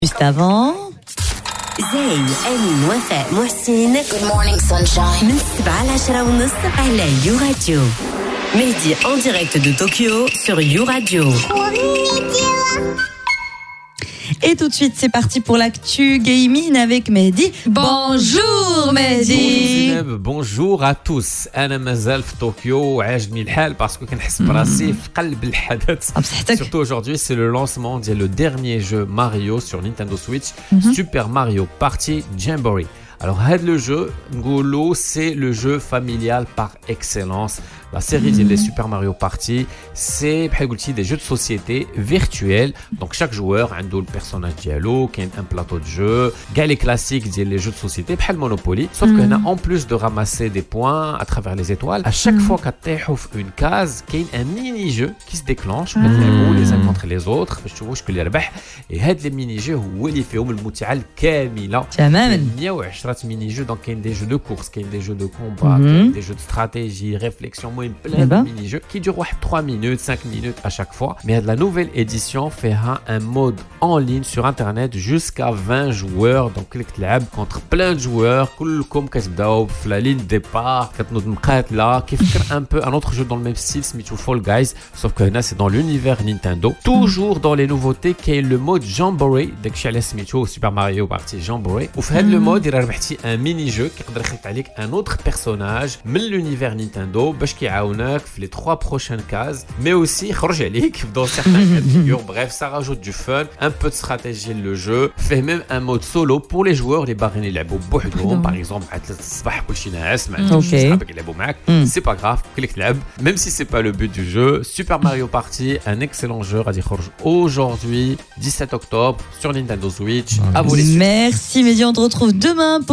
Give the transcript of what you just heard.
Juste avant... زي أمين وفاء محسن. Good morning sunshine. من 7 ل 10 ونص على يو راديو. Mehdi en direct de Tokyo sur You Radio. Et tout de suite, c'est parti pour l'actu gaming avec Mehdi. Bonjour Mehdi. Bonjour à tous. أنا مازال في طوكيو وعاجبني الحال باسكو كنحس براسي في قلب الحدث. Surtout aujourd'hui, c'est le lancement de le dernier jeu Mario sur Nintendo Switch, Super Mario Party Jamboree. Alors, le jeu, Ngolo, c'est le jeu familial par excellence. La série des Super Mario Party, c'est des jeux de société virtuels. Donc, chaque joueur a le personnage dialogue, qui a un plateau de jeu, les classiques des jeux de société, le Monopoly. Sauf qu'on a en plus de ramasser des points à travers les étoiles, à chaque fois qu'on ouvre une case, il y a un mini-jeu qui se déclenche, les uns contre les autres. Je vois que et les mini-jeux, ils font le moutial kamila. Mini-jeux, donc il y a des jeux de course, il y a des jeux de combat, des jeux de stratégie, réflexion, plein de mini-jeux qui durent 3 minutes, 5 minutes à chaque fois. Mais la nouvelle édition fait un mode en ligne sur internet jusqu'à 20 joueurs. Donc clique lab contre plein de joueurs, كلكم كتبداو في la ligne départ, كتنوض مقاتله كيفكر un peu un autre jeu dans le même style سميتو Fall Guys, sauf que là c'est dans l'univers Nintendo. Toujours dans les nouveautés qui est le mode Jamboree, داكشي على سميتو Super Mario Party Jamboree. وفي هذا المود ربحتي un mini-jeu qui يقدر يخلط عليك un autre personnage من l'univers Nintendo باش كيعاونك في les 3 prochaines cases, mais aussi يخرج عليك dans certains cas de figure. Bref, ça rajoute du fun, un peu de stratégie le jeu, fait même un mode solo pour les joueurs les باغيين يلعبوا بوحدهم par exemple مع 3 الصباح كلشي ناعس ما عندكش صحابك يلعبوا معاك, c'est pas grave, كليك تلعب même si c'est pas le but du jeu. Super Mario Party, un excellent jeu غادي يخرج aujourd'hui 17 octobre sur Nintendo Switch. À vous les Merci Mehdi, on te retrouve demain pour